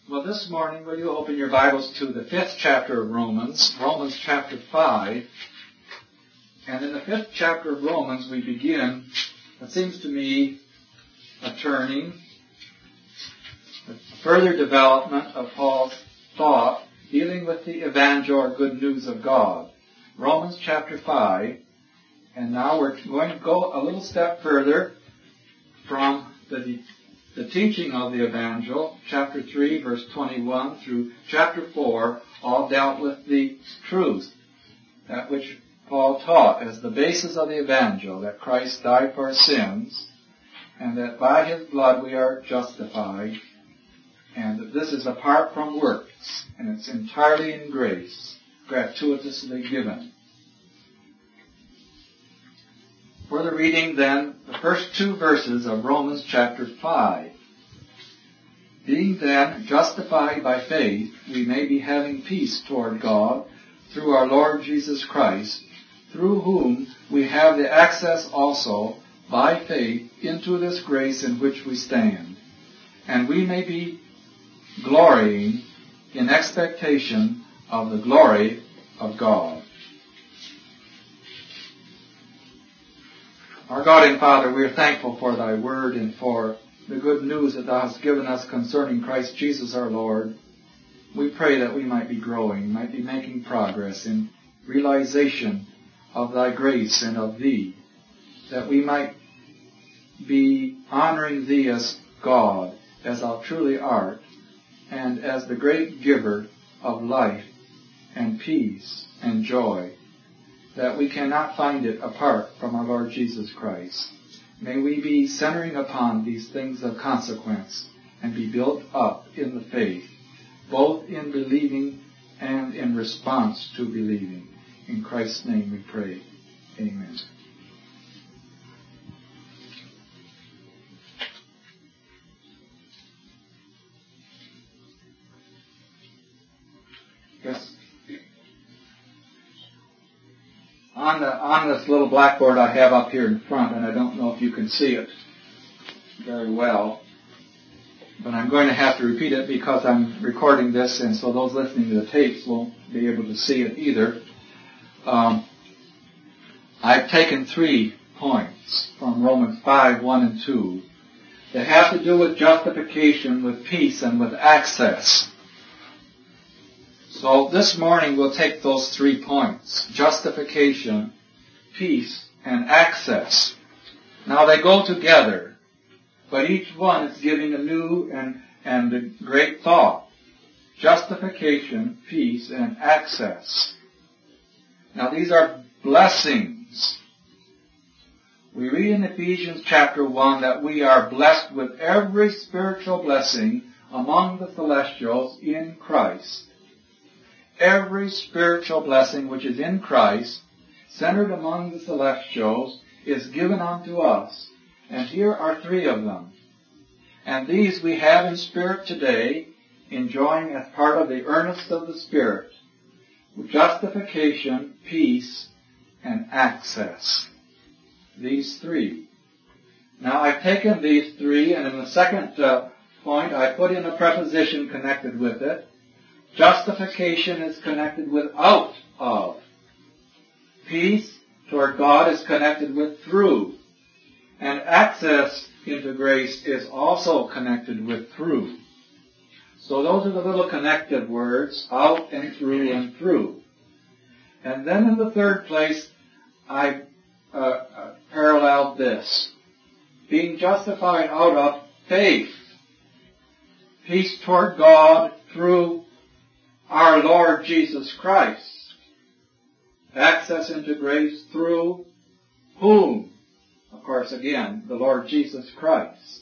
Well, this morning, will you open your Bibles to the 5th chapter of Romans, Romans chapter 5. And in the 5th chapter of Romans, we begin, it seems to me, a turning, a further development of Paul's thought dealing with the evangel or good news of God. Romans chapter 5. And now we're going to go a little step further from the teaching of the evangel, chapter 3, verse 21 through chapter 4, all dealt with the truth, that which Paul taught as the basis of the evangel, that Christ died for our sins, and that by His blood we are justified, and that this is apart from works, and it's entirely in grace, gratuitously given. For the reading then, the first two verses of Romans chapter 5. Being then justified by faith, we may be having peace toward God through our Lord Jesus Christ, through whom we have the access also by faith into this grace in which we stand. And we may be glorying in expectation of the glory of God. Our God and Father, we are thankful for Thy word and for the good news that Thou hast given us concerning Christ Jesus our Lord. We pray that we might be growing, might be making progress in realization of Thy grace and of Thee, that we might be honoring Thee as God, as Thou truly art, and as the great giver of life and peace and joy, that we cannot find it apart from our Lord Jesus Christ. May we be centering upon these things of consequence and be built up in the faith, both in believing and in response to believing. In Christ's name we pray. Amen. Yes. On this little blackboard I have up here in front, and I don't know if you can see it very well, but I'm going to have to repeat it because I'm recording this, and so those listening to the tapes won't be able to see it either. I've taken 3 points from Romans 5, 1 and 2 that have to do with justification, with peace, and with access. So this morning we'll take those 3 points: justification, peace, and access. Now they go together, but each one is giving a new and a great thought. Justification, peace, and access. Now these are blessings. We read in Ephesians chapter 1 that we are blessed with every spiritual blessing among the celestials in Christ. Every spiritual blessing which is in Christ, centered among the celestials, is given unto us. And here are 3 of them. And these we have in spirit today, enjoying as part of the earnest of the Spirit. Justification, peace, and access. These 3. Now I've taken these 3, and in the second point I put in a preposition connected with it. Justification is connected with out of. Peace toward God is connected with through. And access into grace is also connected with through. So those are the little connected words, out and through and through. And then in the third place, I paralleled this. Being justified out of faith. Peace toward God through our Lord Jesus Christ. Access into grace through whom? Of course, again, the Lord Jesus Christ.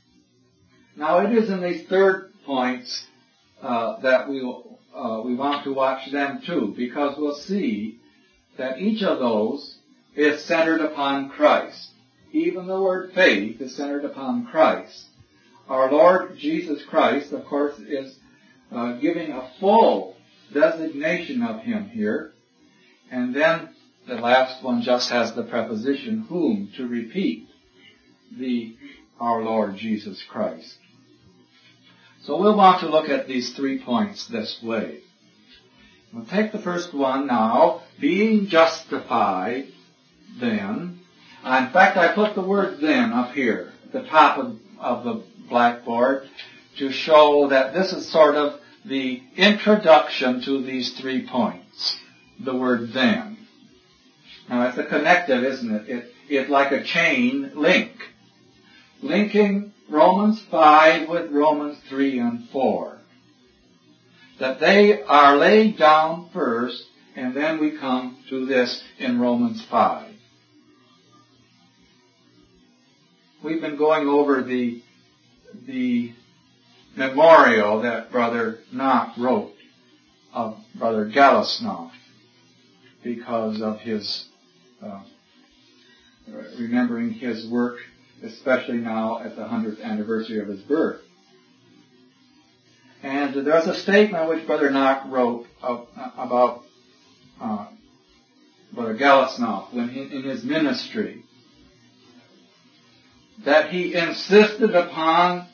Now it is in these third points that we want to watch them too, because we'll see that each of those is centered upon Christ. Even the word faith is centered upon Christ. Our Lord Jesus Christ, of course, is giving a full designation of Him here. And then the last one just has the preposition whom to repeat our Lord Jesus Christ. So we'll want to look at these 3 points this way. We'll take the first one now, being justified then. In fact, I put the word then up here at the top of the blackboard to show that this is sort of the introduction to these 3 points. The word then. Now it's a connective, isn't it? It's like a chain link. Linking Romans 5 with Romans 3 and 4. That they are laid down first, and then we come to this in Romans 5. We've been going over the memorial that Brother Knock wrote of Brother Gallisnoff because of his remembering his work, especially now at the 100th anniversary of his birth. And there's a statement which Brother Knock wrote about Brother Gallisnoff when in his ministry, that he insisted upon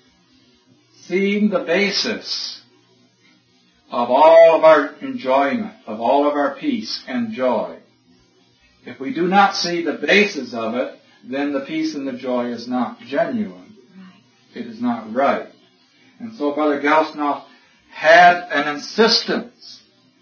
seeing the basis of all of our enjoyment, of all of our peace and joy. If we do not see the basis of it, then the peace and the joy is not genuine. It is not right. And so Brother Gallisnoff had an insistence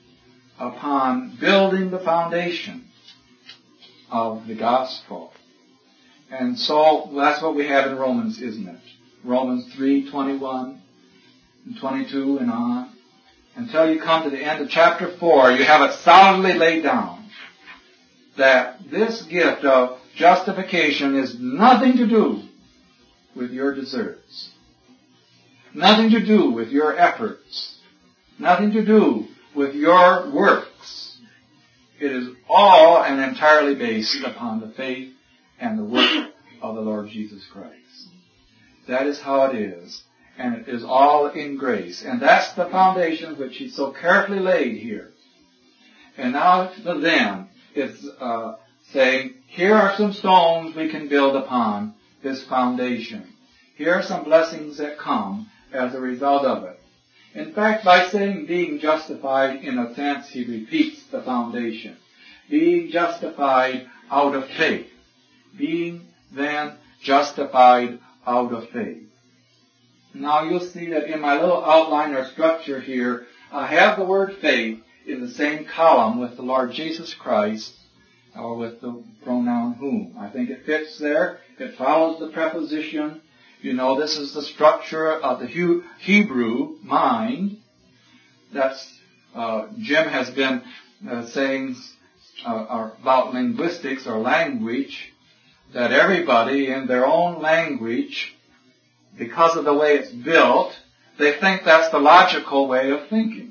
upon building the foundation of the gospel. And so that's what we have in Romans, isn't it? Romans 3:21 and 22 and on. Until you come to the end of chapter 4, you have it solidly laid down that this gift of justification is nothing to do with your deserts. Nothing to do with your efforts. Nothing to do with your works. It is all and entirely based upon the faith and the work of the Lord Jesus Christ. That is how it is. And it is all in grace. And that's the foundation which he so carefully laid here. And now the then is saying, here are some stones we can build upon this foundation. Here are some blessings that come as a result of it. In fact, by saying being justified, in a sense, he repeats the foundation. Being justified out of faith. Being then justified out of faith. Now you'll see that in my little outline or structure here, I have the word faith in the same column with the Lord Jesus Christ, or with the pronoun whom. I think it fits there. It follows the preposition. You know, this is the structure of the Hebrew mind. That's, Jim has been saying about linguistics or language, that everybody in their own language, because of the way it's built, they think that's the logical way of thinking.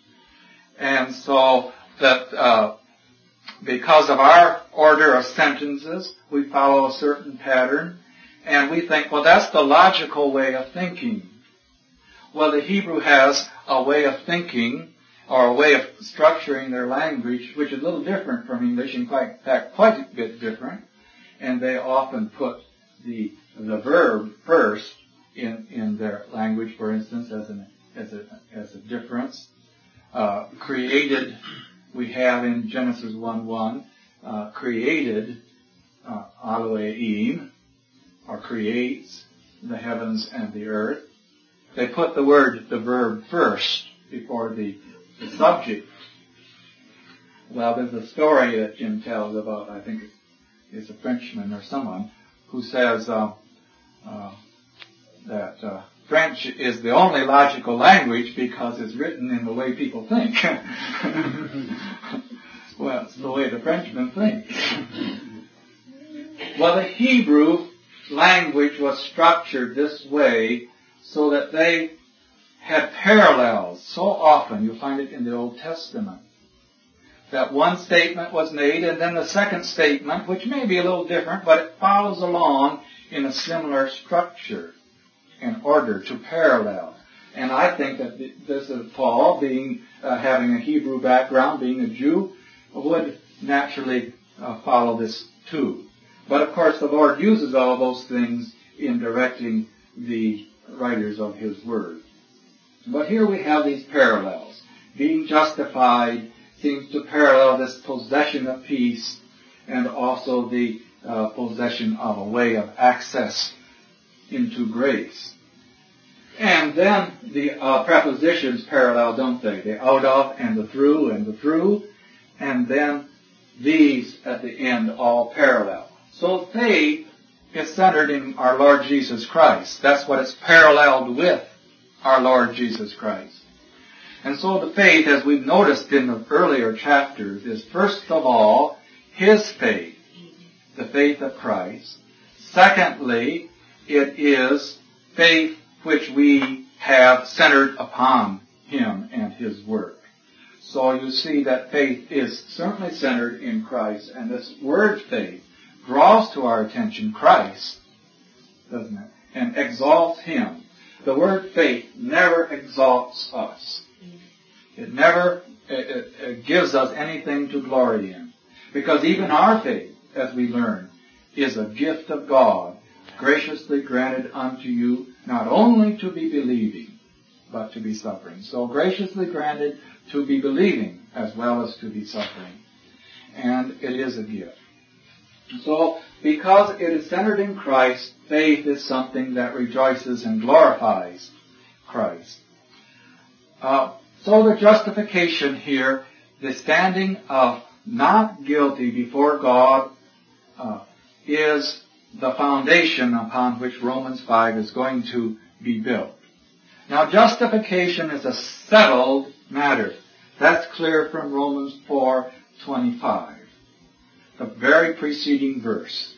And so that because of our order of sentences, we follow a certain pattern, and we think, well, that's the logical way of thinking. Well, the Hebrew has a way of thinking, or a way of structuring their language, which is a little different from English, in fact, quite a bit different. And they often put the verb first in their language, for instance, as a difference. Created, we have in Genesis 1:1, created, Elohim, or creates the heavens and the earth. They put the verb first before the subject. Well, there's a story that Jim tells about, I think it's a Frenchman or someone, who says that French is the only logical language because it's written in the way people think. Well, it's the way the Frenchman thinks. Well, the Hebrew language was structured this way so that they had parallels. So often, you'll find it in the Old Testament, that one statement was made and then the second statement, which may be a little different, but it follows along in a similar structure in order to parallel. And I think that this is Paul, having a Hebrew background, being a Jew, would naturally follow this too. But of course the Lord uses all those things in directing the writers of his word. But here we have these parallels. Being justified seems to parallel this possession of peace and also the possession of a way of access into grace. And then the prepositions parallel, don't they? The out of and the through, and then these at the end all parallel. So faith is centered in our Lord Jesus Christ. That's what it's paralleled with, our Lord Jesus Christ. And so the faith, as we've noticed in the earlier chapters, is first of all His faith, the faith of Christ. Secondly, it is faith which we have centered upon Him and His work. So you see that faith is certainly centered in Christ, and this word faith draws to our attention Christ, doesn't it? And exalts Him. The word faith never exalts us. It never gives us anything to glory in. Because even our faith, as we learn, is a gift of God, graciously granted unto you, not only to be believing, but to be suffering. So graciously granted to be believing as well as to be suffering. And it is a gift. So, because it is centered in Christ, faith is something that rejoices and glorifies Christ. So the justification here, the standing of not guilty before God, is the foundation upon which Romans 5 is going to be built. Now, justification is a settled matter. That's clear from Romans 4:25, the very preceding verse.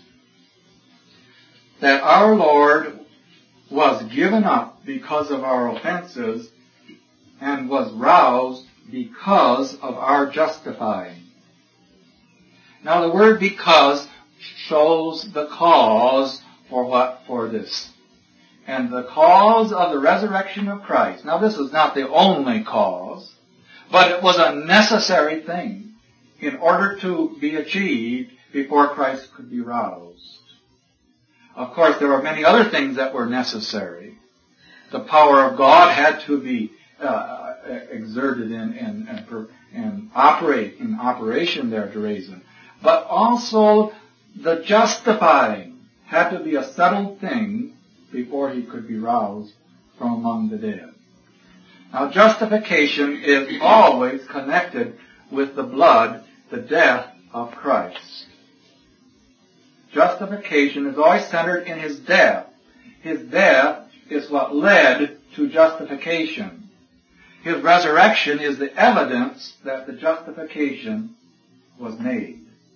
That our Lord was given up because of our offenses and was roused because of our justifying. Now, the word because shows the cause for this. And the cause of the resurrection of Christ. Now, this is not the only cause, but it was a necessary thing in order to be achieved before Christ could be roused. Of course, there were many other things that were necessary. The power of God had to be exerted and operate in operation there to raise him. But also the justifying had to be a settled thing before he could be roused from among the dead. Now, justification is always connected with the blood, the death of Christ. Justification is always centered in His death. His death is what led to justification. His resurrection is the evidence that the justification was made.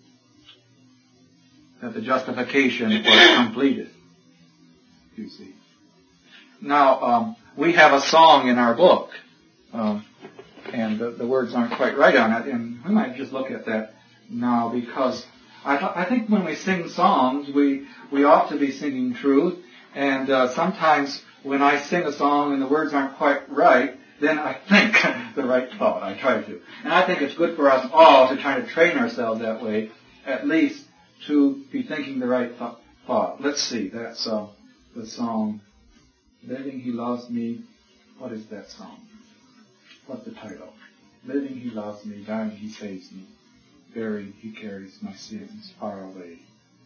That the justification was completed. You see. Now, we have a song in our book, and the words aren't quite right on it, and we might just look at that now, because I think when we sing songs, we ought to be singing truth, and sometimes when I sing a song and the words aren't quite right, then I think the right thought. I try to. And I think it's good for us all to try to train ourselves that way, at least to be thinking the right thought. Let's see, that's the song, Living He Loves Me. What is that song? What's the title? Living He loves me, dying He saves me, buried He carries my sins far away.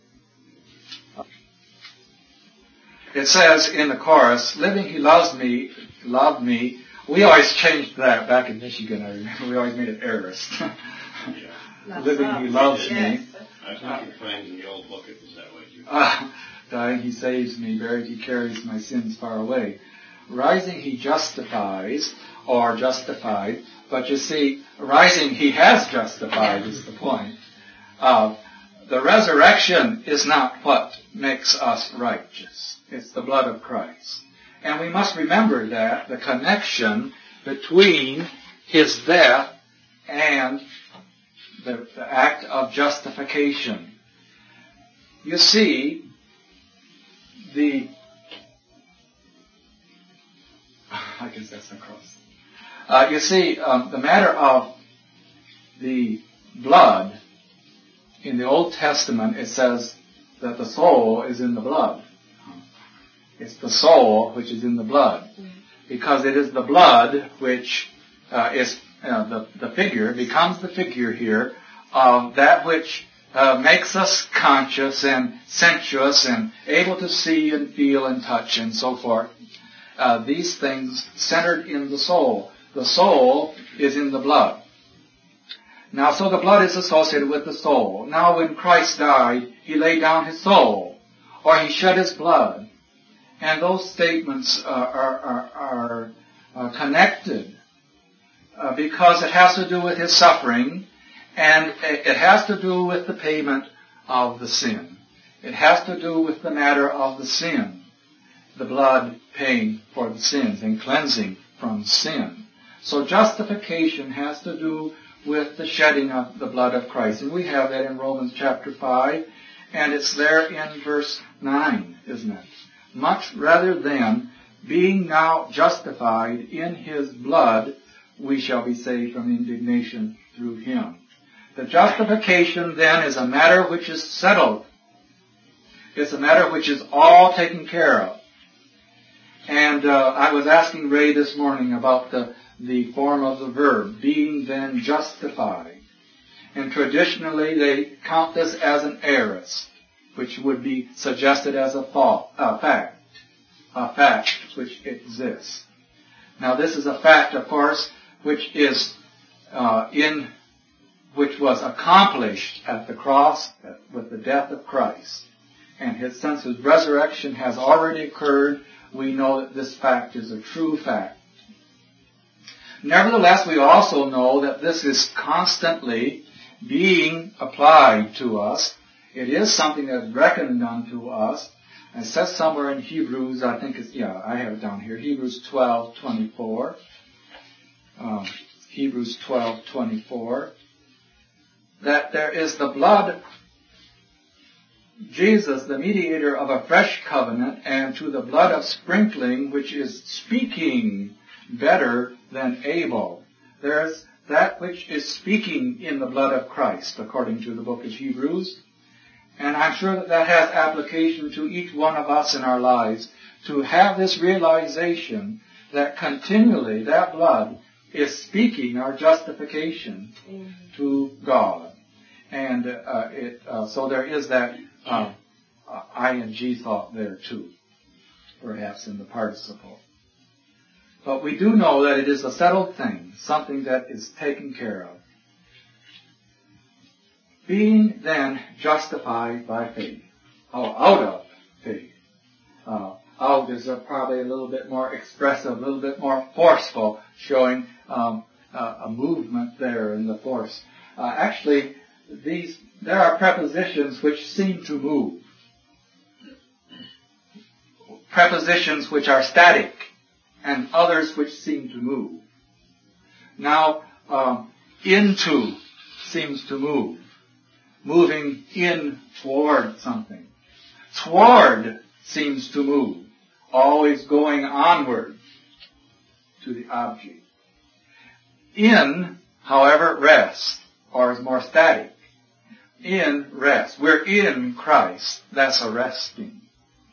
It says in the chorus, living He loves me, loved me. We always changed that back in Michigan, I remember. We always made it Aorist. Living He loves me. I think you're finding the old book, it was that way too. Dying He saves me, buried He carries my sins far away. Rising He justifies, or justified, but you see, rising He has justified is the point. The resurrection is not what makes us righteous. It's the blood of Christ. And we must remember that, the connection between His death and the act of justification. You see, I guess that's not close. You see, the matter of the blood, in the Old Testament, it says that the soul is in the blood. It's the soul which is in the blood. Because it is the blood which is the figure, becomes the figure here of that which makes us conscious and sensuous and able to see and feel and touch and so forth. These things centered in the soul. The soul is in the blood. Now, so the blood is associated with the soul. Now, when Christ died, He laid down His soul, or He shed His blood. And those statements are connected because it has to do with His suffering, and it has to do with the payment of the sin. It has to do with the matter of the sin, the blood paying for the sins and cleansing from sin. So justification has to do with the shedding of the blood of Christ. And we have that in Romans chapter 5, and it's there in verse 9, isn't it? Much rather than being now justified in His blood, we shall be saved from indignation through Him. The justification then is a matter which is settled. It's a matter which is all taken care of. And I was asking Ray this morning about the form of the verb, being then justified. And traditionally they count this as an aorist, which would be suggested as a fact which exists. Now this is a fact, of course, which is which was accomplished at the cross with the death of Christ. And since His resurrection has already occurred, we know that this fact is a true fact. Nevertheless, we also know that this is constantly being applied to us. It is something that's reckoned unto us. It says somewhere in Hebrews, I think it's, I have it down here, Hebrews 12:24. Hebrews 12:24. That there is the blood, Jesus, the mediator of a fresh covenant, and to the blood of sprinkling, which is speaking better than Abel. There's that which is speaking in the blood of Christ, according to the book of Hebrews. And I'm sure that has application to each one of us in our lives, to have this realization that continually that blood is speaking our justification to God. And so there is that ing thought there too, perhaps in the participle. But we do know that it is a settled thing, something that is taken care of. Being then justified by faith, or out of faith. Out is probably a little bit more expressive, a little bit more forceful, showing a movement there in the force. Actually, there are prepositions which seem to move. Prepositions which are static, and others which seem to move. Now, into seems to move. Moving in toward something. Toward seems to move. Always going onward to the object. In, however, rests, or is more static. In rest. We're in Christ. That's a resting.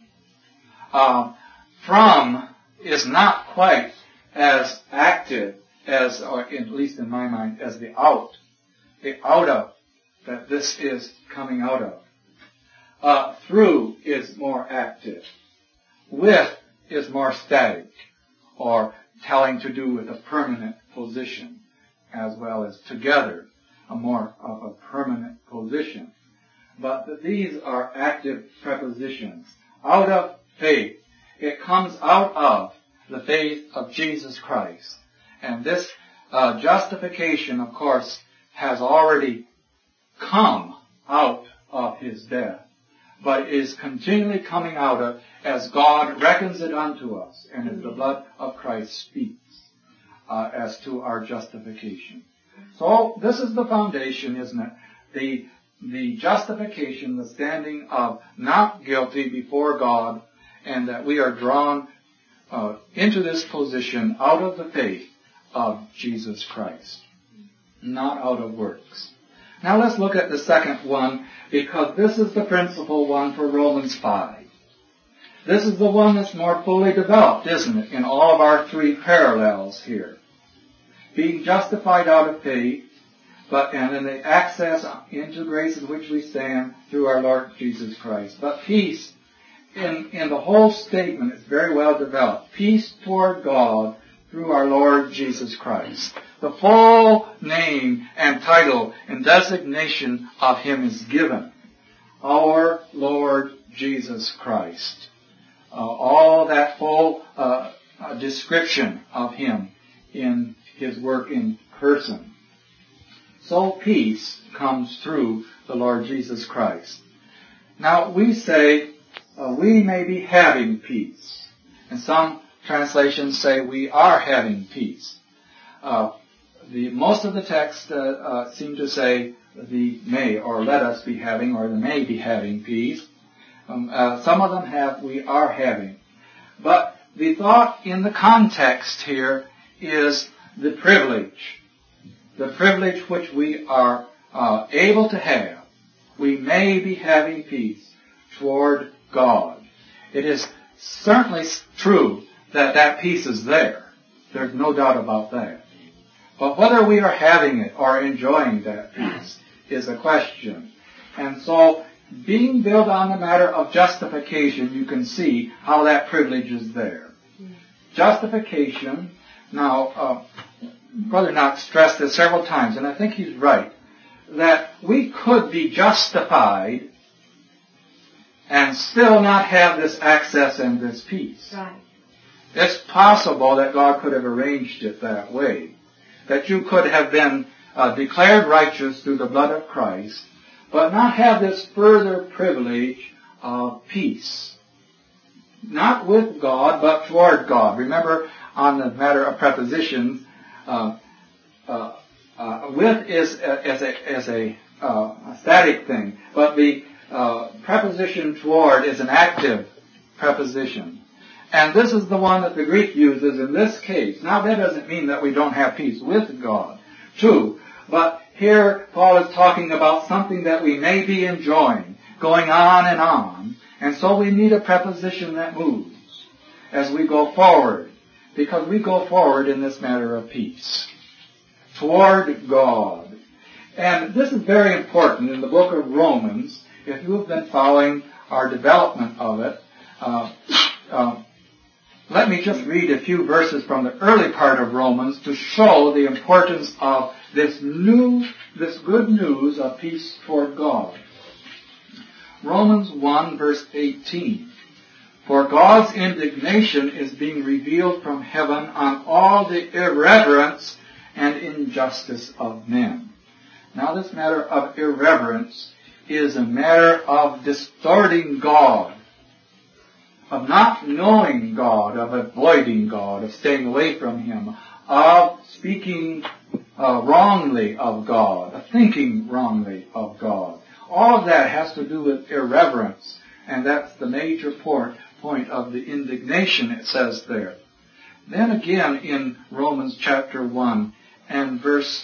From is not quite as active as, or at least in my mind, as the out. The out of, that this is coming out of. Through is more active. With is more static, or telling to do with a permanent position, as well as together, a more of a permanent position. But these are active prepositions. Out of faith. It comes out of the faith of Jesus Christ. And this justification, of course, has already come out of His death, but is continually coming out of as God reckons it unto us, and as the blood of Christ speaks as to our justification. So this is the foundation, isn't it? The justification, the standing of not guilty before God, and that we are drawn into this position out of the faith of Jesus Christ, not out of works. Now let's look at the second one, because this is the principal one for Romans 5. this is the one that's more fully developed, isn't it, in all of our three parallels here. Being justified out of faith, and then the access into grace in which we stand through our Lord Jesus Christ. But peace, in the whole statement, is very well developed. Peace toward God through our Lord Jesus Christ. The full name and title and designation of Him is given. Our Lord Jesus Christ. All that full description of Him in His work in person. So peace comes through the Lord Jesus Christ. Now we say we may be having peace. And some translations say we are having peace. Most of the text seem to say the may, or let us be having, or the may be having peace. Some of them have we are having. But the thought in the context here is the privilege. The privilege which we are able to have. We may be having peace toward God. It is certainly true that that peace is there. There's no doubt about that. But whether we are having it or enjoying that peace is a question. And so, being built on the matter of justification, you can see how that privilege is there. Justification, now, Brother Knox stressed this several times, and I think he's right, that we could be justified and still not have this access and this peace. Right. It's possible that God could have arranged it that way. That you could have been declared righteous through the blood of Christ, but not have this further privilege of peace. Not with God, but toward God. Remember, on the matter of prepositions, with is as a static thing, but the preposition toward is an active preposition. And this is the one that the Greek uses in this case. Now that doesn't mean that we don't have peace with God, too. But here Paul is talking about something that we may be enjoying, going on, and so we need a preposition that moves as we go forward, because we go forward in this matter of peace toward God. And this is very important in the book of Romans. If you have been following our development of it, let me just read a few verses from the early part of Romans to show the importance of this good news of peace toward God. Romans 1 verse 18. For God's indignation is being revealed from heaven on all the irreverence and injustice of men. Now this matter of irreverence is a matter of distorting God, of not knowing God, of avoiding God, of staying away from Him, of speaking wrongly of God, of thinking wrongly of God. All of that has to do with irreverence, and that's the major point of the indignation it says there. Then again in Romans chapter 1 and verse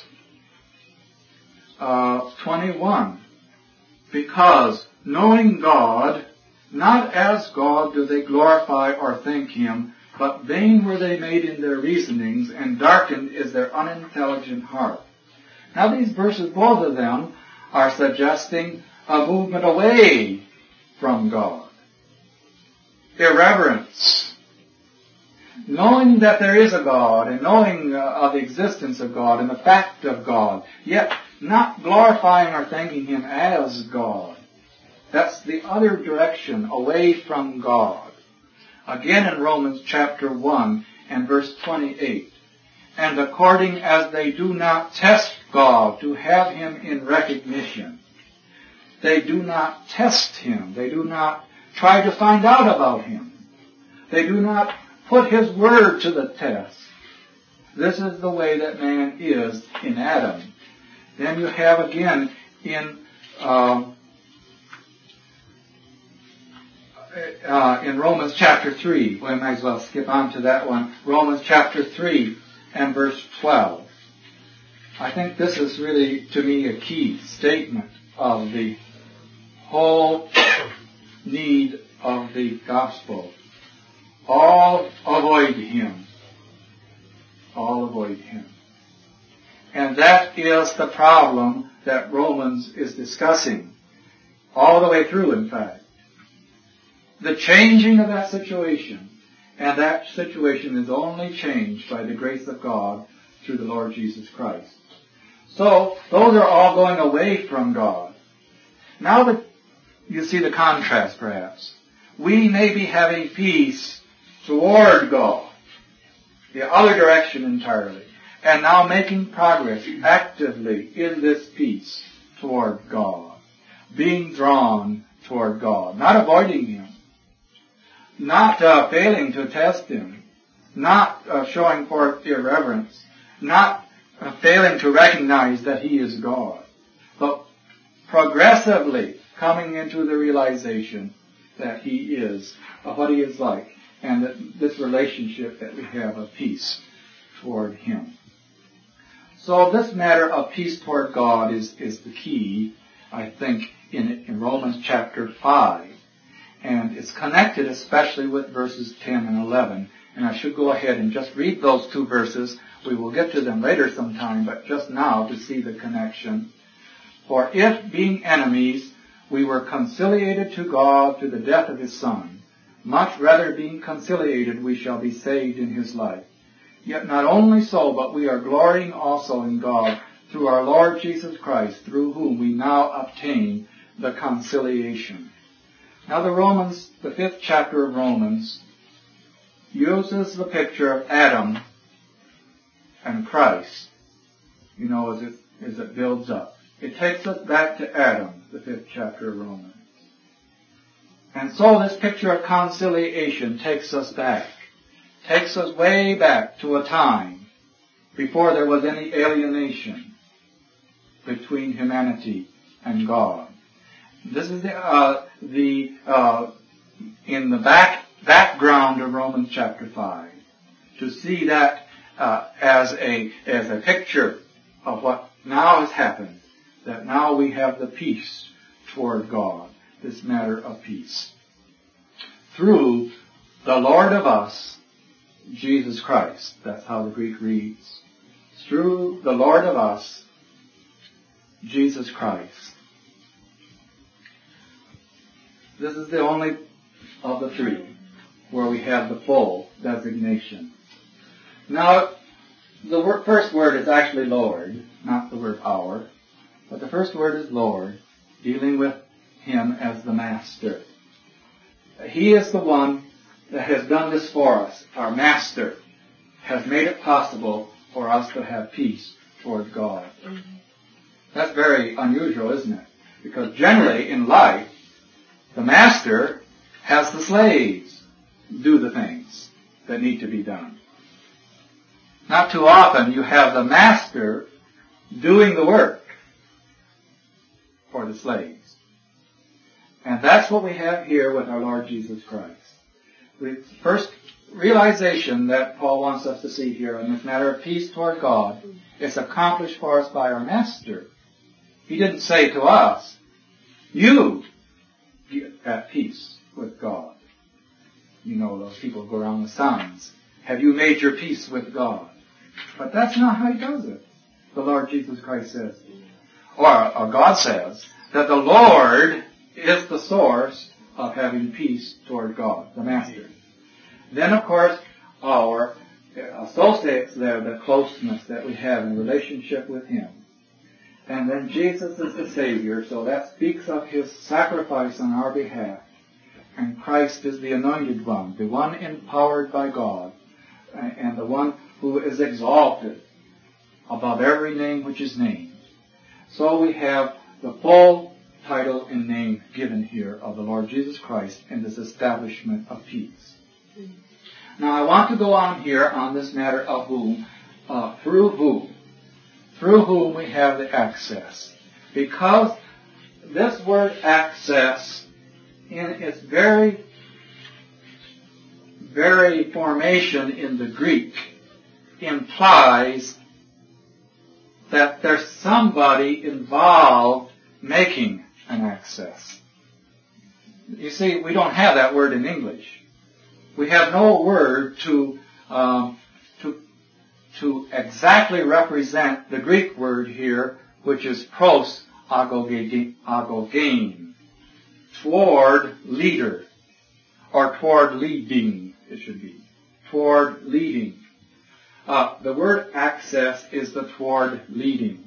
21, because knowing God, not as God do they glorify or thank Him, but vain were they made in their reasonings, and darkened is their unintelligent heart. Now these verses, both of them, are suggesting a movement away from God. Irreverence. Knowing that there is a God, and knowing of the existence of God, and the fact of God, yet not glorifying or thanking Him as God. That's the other direction, away from God. Again in Romans chapter 1 and verse 28. And according as they do not test God to have Him in recognition. They do not test Him. They do not try to find out about Him. They do not put His word to the test. This is the way that man is in Adam. Then you have again in Romans chapter 3, well, I might as well skip on to that one. Romans chapter 3 and verse 12. I think this is really, to me, a key statement of the whole need of the gospel. All avoid him. All avoid him. And that is the problem that Romans is discussing. All the way through, in fact. The changing of that situation. And that situation is only changed by the grace of God through the Lord Jesus Christ. So, those are all going away from God. Now that you see the contrast, perhaps. We may be having peace toward God. The other direction entirely. And now making progress actively in this peace toward God. Being drawn toward God. Not avoiding him. Not failing to test him. Not showing forth irreverence. Not failing to recognize that he is God. But progressively coming into the realization that he is, of what he is like, and that this relationship that we have of peace toward him. So this matter of peace toward God is the key, I think, in Romans chapter 5. And it's connected especially with verses 10 and 11. And I should go ahead and just read those two verses. We will get to them later sometime, but just now to see the connection. For if, being enemies, we were conciliated to God through the death of his Son, much rather being conciliated we shall be saved in his life. Yet not only so, but we are glorying also in God through our Lord Jesus Christ, through whom we now obtain the conciliation. Now the 5th chapter of Romans, uses the picture of Adam and Christ, as it builds up. It takes us back to Adam, the 5th chapter of Romans. And so this picture of conciliation takes us back. Takes us way back to a time before there was any alienation between humanity and God. This is in the background of Romans chapter 5. To see that as a picture of what now has happened, that now we have the peace toward God, this matter of peace. Through the Lord of us, Jesus Christ. That's how the Greek reads. Through the Lord of us, Jesus Christ. This is the only of the three where we have the full designation. Now, the first word is actually Lord, not the word our. But the first word is Lord, dealing with him as the master. He is the one that has done this for us. Our master has made it possible for us to have peace toward God. That's very unusual, isn't it? Because generally in life, the master has the slaves do the things that need to be done. Not too often you have the master doing the work for the slaves. And that's what we have here with our Lord Jesus Christ. The first realization that Paul wants us to see here in this matter of peace toward God is accomplished for us by our Master. He didn't say to us, you get at peace with God. Those people go around with signs. Have you made your peace with God? But that's not how he does it. The Lord Jesus Christ says, or God says, that the Lord is the source of having peace toward God, the Master. Then, of course, our associates there, the closeness that we have in relationship with him. And then Jesus is the Savior, so that speaks of his sacrifice on our behalf. And Christ is the anointed one, the one empowered by God, and the one who is exalted above every name which is named. So we have the full title and name given here of the Lord Jesus Christ in this establishment of peace. Now I want to go on here on this matter of whom, through whom we have the access. Because this word access, in its very, very formation in the Greek, implies that there's somebody involved making an access. You see, we don't have that word in English. We have no word to exactly represent the Greek word here, which is pros agogein, toward leader, or toward leading, it should be. Toward leading. The word access is the toward leading.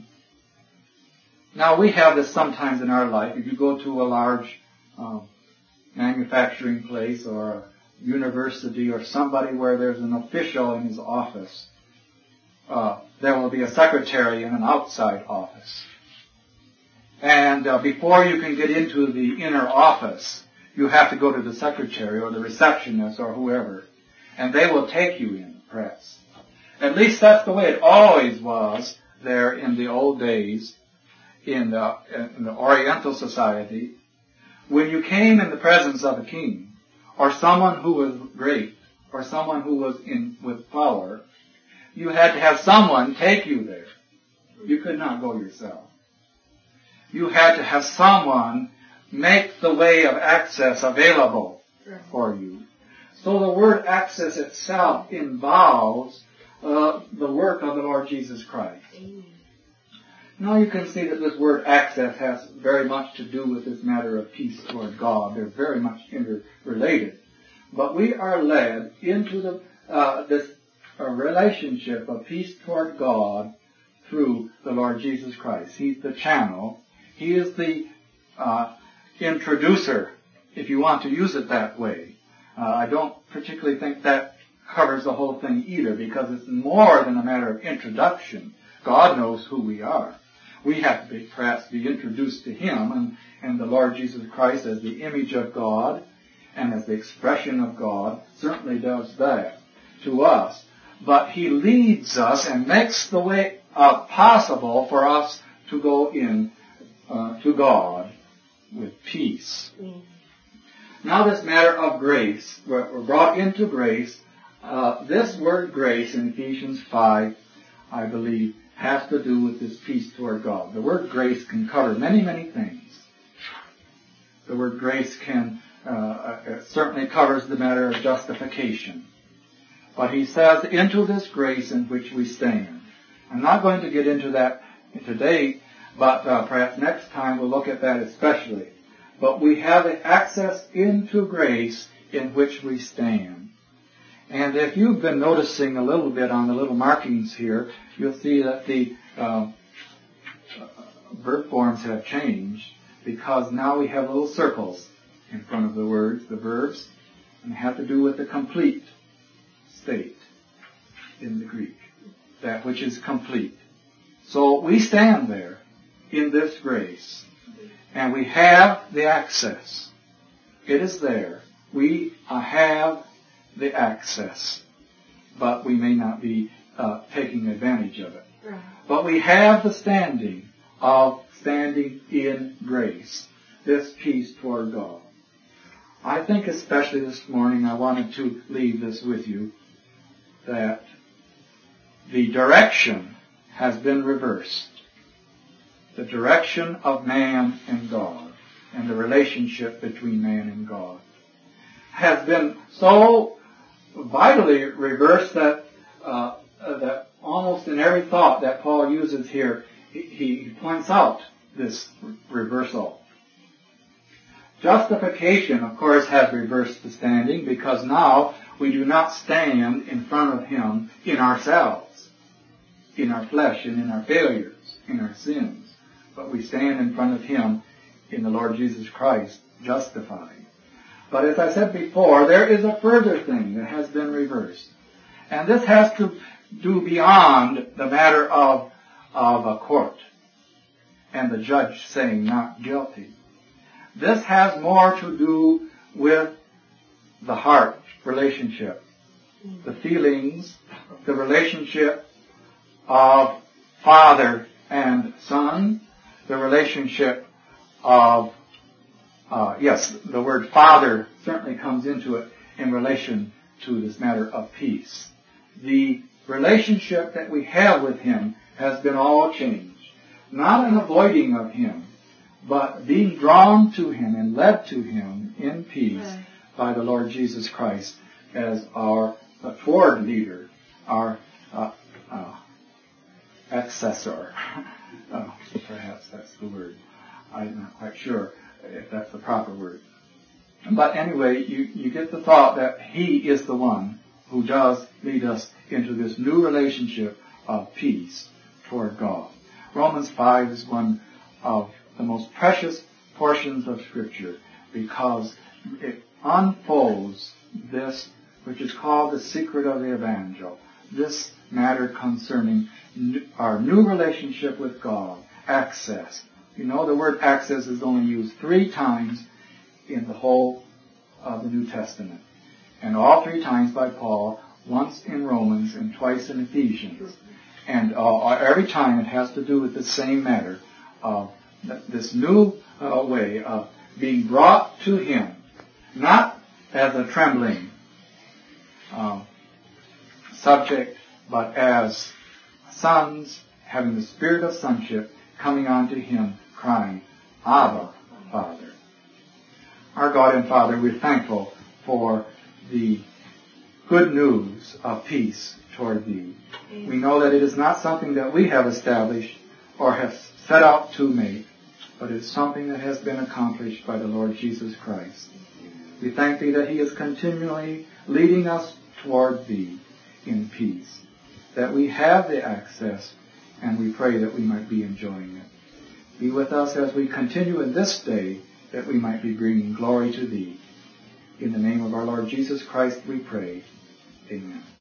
Now, we have this sometimes in our life. If you go to a large manufacturing place or a university or somebody where there's an official in his office, there will be a secretary in an outside office. And before you can get into the inner office, you have to go to the secretary or the receptionist or whoever, and they will take you in, perhaps. At least that's the way it always was there in the old days in the Oriental society. When you came in the presence of a king, or someone who was great, or someone who was with power, you had to have someone take you there. You could not go yourself. You had to have someone make the way of access available for you. So the word access itself involves the work of the Lord Jesus Christ. Now you can see that this word access has very much to do with this matter of peace toward God. They're very much interrelated. But we are led into this relationship of peace toward God through the Lord Jesus Christ. He's the channel. He is the introducer, if you want to use it that way. I don't particularly think that covers the whole thing either, because it's more than a matter of introduction. God knows who we are. We have to perhaps be introduced to Him, and the Lord Jesus Christ as the image of God and as the expression of God certainly does that to us. But He leads us and makes the way possible for us to go in to God with peace. Now this matter of grace, we're brought into grace. This word grace in Ephesians 5, I believe, has to do with this peace toward God. The word grace can cover many, many things. The word grace can certainly covers the matter of justification. But he says, into this grace in which we stand. I'm not going to get into that today, but perhaps next time we'll look at that especially. But we have access into grace in which we stand. And if you've been noticing a little bit on the little markings here, you'll see that the verb forms have changed, because now we have little circles in front of the words, the verbs, and they have to do with the complete state in the Greek, that which is complete. So we stand there in this grace, and we have the access. It is there. We have the access, but we may not be taking advantage of it. Right. But we have the standing of standing in grace, this peace toward God. I think especially this morning I wanted to leave this with you, that the direction has been reversed. The direction of man and God, and the relationship between man and God, has been so vitally reversed that that almost in every thought that Paul uses here, he points out this reversal. Justification, of course, has reversed the standing, because now we do not stand in front of Him in ourselves, in our flesh and in our failures, in our sins, but we stand in front of Him in the Lord Jesus Christ, justified. But as I said before, there is a further thing that has been reversed. And this has to do beyond the matter of a court and the judge saying not guilty. This has more to do with the heart relationship, the feelings, the relationship of father and son, the relationship of the word father certainly comes into it in relation to this matter of peace. The relationship that we have with Him has been all changed. Not an avoiding of Him, but being drawn to Him and led to Him in peace by the Lord Jesus Christ as our toward leader, our accessor. Perhaps that's the word. I'm not quite sure if that's the proper word. But anyway, you get the thought that He is the one who does lead us into this new relationship of peace toward God. Romans 5 is one of the most precious portions of Scripture because it unfolds this, which is called the secret of the Evangel, this matter concerning our new relationship with God, access. You know, the word access is only used 3 times in the whole of the New Testament. And all 3 times by Paul, once in Romans and twice in Ephesians. And every time it has to do with the same matter of this new way of being brought to Him, not as a trembling subject, but as sons having the spirit of sonship coming unto Him, crying, Abba, Father. Our God and Father, we're thankful for the good news of peace toward Thee. We know that it is not something that we have established or have set out to make, but it's something that has been accomplished by the Lord Jesus Christ. We thank Thee that He is continually leading us toward Thee in peace, that we have the access, and we pray that we might be enjoying it. Be with us as we continue in this day, that we might be bringing glory to Thee. In the name of our Lord Jesus Christ we pray. Amen.